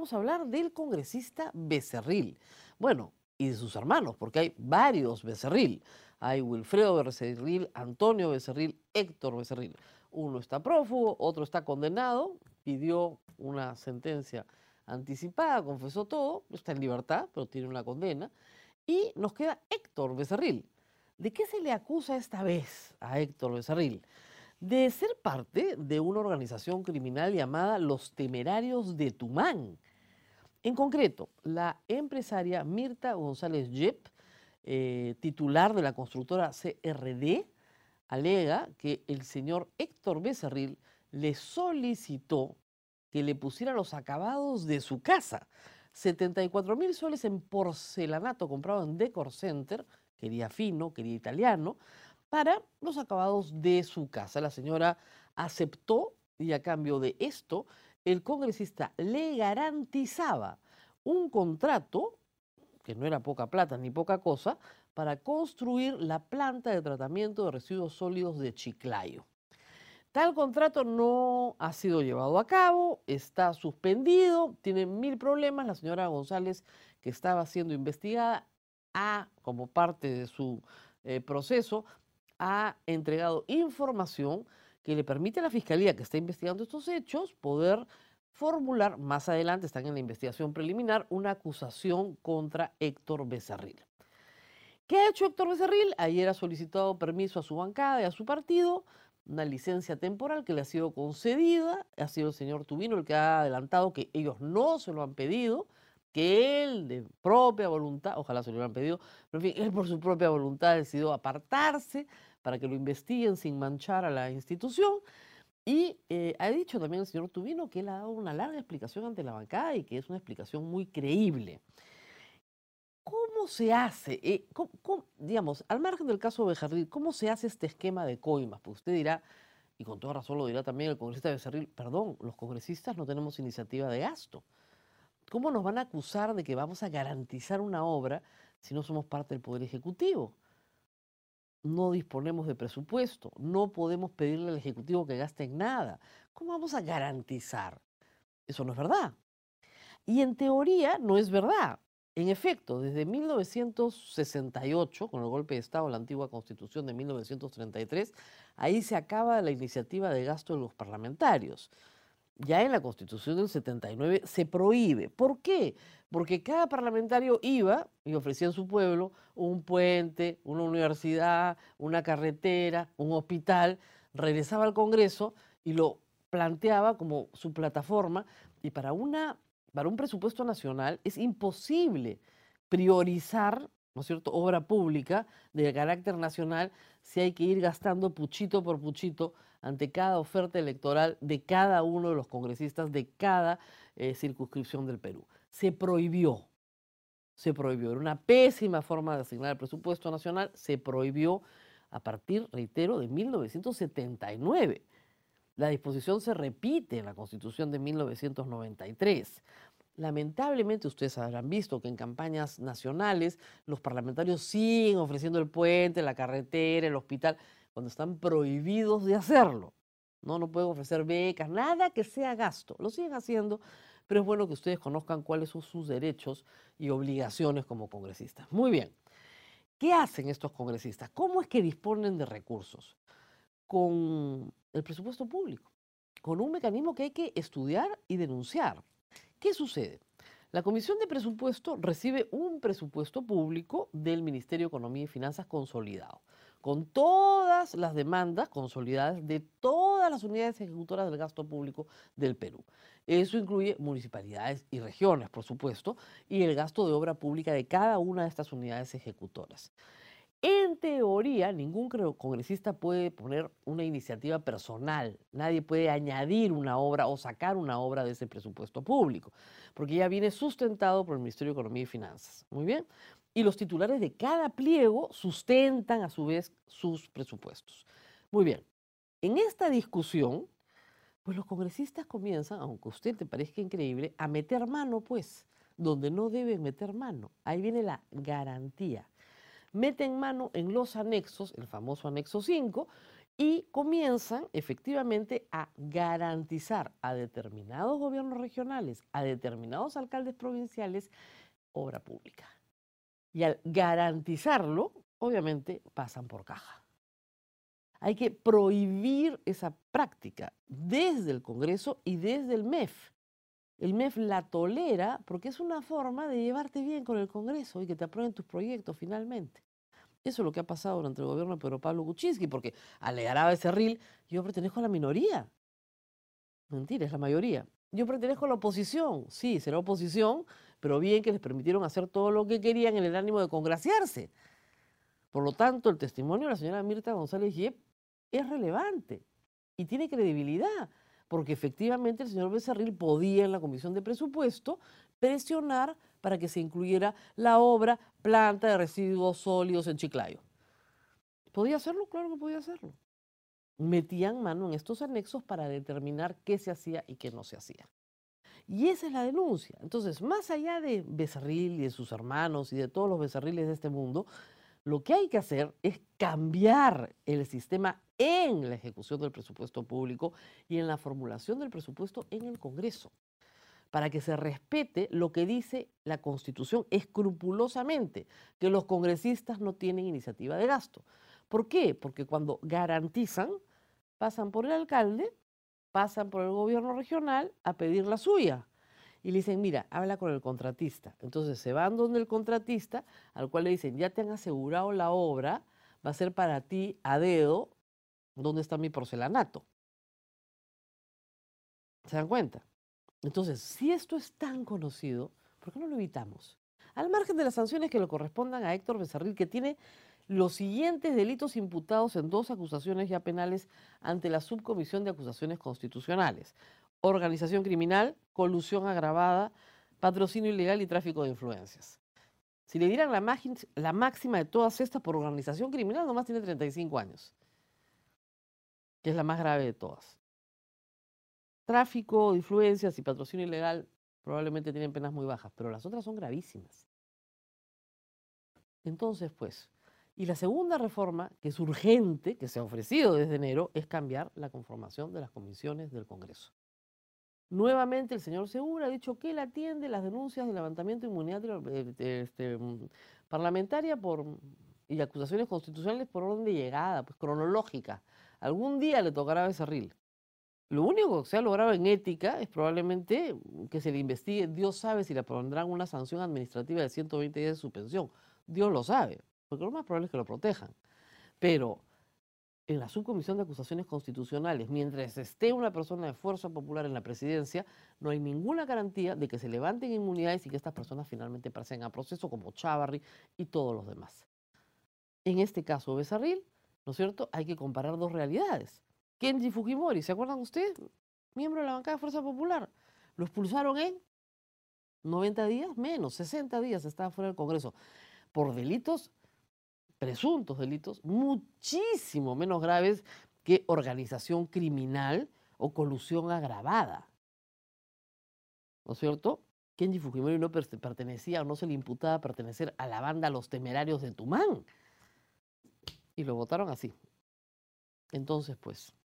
vamos a hablar del congresista Becerril. Bueno, y de sus hermanos, porque hay varios Becerril. Hay Wilfredo Becerril, Antonio Becerril, Héctor Becerril. Uno está prófugo, otro está condenado, pidió una sentencia anticipada, confesó todo, está en libertad, pero tiene una condena. Y nos queda Héctor Becerril. ¿De qué se le acusa esta vez a Héctor Becerril? De ser parte de una organización criminal llamada Los Temerarios de Tumán. En concreto, la empresaria Mirta González Yep, titular de la constructora CRD, alega que el señor Héctor Becerril le solicitó que le pusiera los acabados de su casa. 74.000 soles en porcelanato comprado en Decor Center, quería fino, quería italiano, para los acabados de su casa. La señora aceptó y a cambio de esto, el congresista le garantizaba un contrato, que no era poca plata ni poca cosa, para construir la planta de tratamiento de residuos sólidos de Chiclayo. Tal contrato no ha sido llevado a cabo, está suspendido, tiene 1000 problemas. La señora González, que estaba siendo investigada, como parte de su proceso, ha entregado información que le permite a la Fiscalía, que está investigando estos hechos, poder formular más adelante, están en la investigación preliminar, una acusación contra Héctor Becerril. ¿Qué ha hecho Héctor Becerril? Ayer ha solicitado permiso a su bancada y a su partido, una licencia temporal que le ha sido concedida. Ha sido el señor Tubino el que ha adelantado que ellos no se lo han pedido, que él de propia voluntad, ojalá se lo hubieran pedido, pero en fin, él por su propia voluntad ha decidido apartarse para que lo investiguen sin manchar a la institución. Y ha dicho también el señor Tubino que él ha dado una larga explicación ante la bancada y que es una explicación muy creíble. ¿Cómo se hace, digamos, al margen del caso de Becerril, cómo se hace este esquema de coimas? Pues usted dirá, y con toda razón lo dirá también el congresista Becerril, perdón, los congresistas no tenemos iniciativa de gasto. ¿Cómo nos van a acusar de que vamos a garantizar una obra si no somos parte del Poder Ejecutivo? No disponemos de presupuesto, no podemos pedirle al Ejecutivo que gaste en nada. ¿Cómo vamos a garantizar? Eso no es verdad. Y en teoría no es verdad. En efecto, desde 1968, con el golpe de Estado, la antigua Constitución de 1933, ahí se acaba la iniciativa de gasto de los parlamentarios. Ya en la Constitución del 79 se prohíbe. ¿Por qué? Porque cada parlamentario iba y ofrecía en su pueblo un puente, una universidad, una carretera, un hospital, regresaba al Congreso y lo planteaba como su plataforma. Y para un presupuesto nacional es imposible priorizar, ¿no es cierto?, obra pública de carácter nacional si hay que ir gastando puchito por puchito ante cada oferta electoral de cada uno de los congresistas de cada circunscripción del Perú. Se prohibió, era una pésima forma de asignar el presupuesto nacional, se prohibió a partir, reitero, de 1979. La disposición se repite en la Constitución de 1993. Lamentablemente ustedes habrán visto que en campañas nacionales los parlamentarios siguen ofreciendo el puente, la carretera, el hospital, cuando están prohibidos de hacerlo. No pueden ofrecer becas, nada que sea gasto. Lo siguen haciendo, pero es bueno que ustedes conozcan cuáles son sus derechos y obligaciones como congresistas. Muy bien. ¿Qué hacen estos congresistas? ¿Cómo es que disponen de recursos? Con el presupuesto público, con un mecanismo que hay que estudiar y denunciar. ¿Qué sucede? La Comisión de Presupuesto recibe un presupuesto público del Ministerio de Economía y Finanzas consolidado, con todas las demandas consolidadas de todas las unidades ejecutoras del gasto público del Perú. Eso incluye municipalidades y regiones, por supuesto, y el gasto de obra pública de cada una de estas unidades ejecutoras. En teoría, ningún congresista puede poner una iniciativa personal, nadie puede añadir una obra o sacar una obra de ese presupuesto público, porque ya viene sustentado por el Ministerio de Economía y Finanzas. Muy bien. Y los titulares de cada pliego sustentan a su vez sus presupuestos. Muy bien. En esta discusión, pues los congresistas comienzan, aunque a usted te parezca increíble, a meter mano, pues, donde no deben meter mano. Ahí viene la garantía. Meten mano en los anexos, el famoso anexo 5, y comienzan efectivamente a garantizar a determinados gobiernos regionales, a determinados alcaldes provinciales, obra pública. Y al garantizarlo, obviamente pasan por caja. Hay que prohibir esa práctica desde el Congreso y desde el MEF. El MEF la tolera porque es una forma de llevarte bien con el Congreso y que te aprueben tus proyectos finalmente. Eso es lo que ha pasado durante el gobierno de Pedro Pablo Kuczynski, porque alegará Becerril, yo pertenezco a la minoría. Mentira, es la mayoría. Yo pertenezco a la oposición. Sí, será oposición, pero bien que les permitieron hacer todo lo que querían en el ánimo de congraciarse. Por lo tanto, el testimonio de la señora Mirta González Yep es relevante y tiene credibilidad, porque efectivamente el señor Becerril podía en la Comisión de Presupuesto presionar para que se incluyera la obra planta de residuos sólidos en Chiclayo. ¿Podía hacerlo? Claro que podía hacerlo. Metían mano en estos anexos para determinar qué se hacía y qué no se hacía. Y esa es la denuncia. Entonces, más allá de Becerril y de sus hermanos y de todos los Becerriles de este mundo, lo que hay que hacer es cambiar el sistema en la ejecución del presupuesto público y en la formulación del presupuesto en el Congreso, para que se respete lo que dice la Constitución escrupulosamente, que los congresistas no tienen iniciativa de gasto. ¿Por qué? Porque cuando garantizan, pasan por el alcalde, pasan por el gobierno regional a pedir la suya. Y le dicen, mira, habla con el contratista. Entonces se van donde el contratista, al cual le dicen, ya te han asegurado la obra, va a ser para ti a dedo, ¿dónde está mi porcelanato? ¿Se dan cuenta? Entonces, si esto es tan conocido, ¿por qué no lo evitamos? Al margen de las sanciones que le correspondan a Héctor Becerril, que tiene los siguientes delitos imputados en 2 acusaciones ya penales ante la Subcomisión de Acusaciones Constitucionales: organización criminal, colusión agravada, patrocinio ilegal y tráfico de influencias. Si le dieran la máxima de todas estas por organización criminal, nomás tiene 35 años, que es la más grave de todas. Tráfico de influencias y patrocinio ilegal probablemente tienen penas muy bajas, pero las otras son gravísimas. Entonces, pues, y la segunda reforma, que es urgente, que se ha ofrecido desde enero, es cambiar la conformación de las comisiones del Congreso. Nuevamente el señor Segura ha dicho que él atiende las denuncias de levantamiento de inmunidad parlamentaria y acusaciones constitucionales por orden de llegada, pues cronológica. Algún día le tocará a Becerril. Lo único que se ha logrado en ética es probablemente que se le investigue. Dios sabe si le pondrán una sanción administrativa de 120 días de suspensión. Dios lo sabe, porque lo más probable es que lo protejan. Pero en la Subcomisión de Acusaciones Constitucionales, mientras esté una persona de Fuerza Popular en la presidencia, no hay ninguna garantía de que se levanten inmunidades y que estas personas finalmente pasen a proceso, como Chávarri y todos los demás. En este caso, Becerril, ¿no es cierto? Hay que comparar 2 realidades. Kenji Fujimori, ¿se acuerdan ustedes? Miembro de la bancada de Fuerza Popular. Lo expulsaron en 90 días, menos, 60 días estaba fuera del Congreso, por delitos, presuntos delitos, muchísimo menos graves que organización criminal o colusión agravada. ¿No es cierto? Kenji Fujimori no pertenecía o no se le imputaba pertenecer a la banda Los Temerarios de Tumán. Y lo votaron así. Entonces, pues,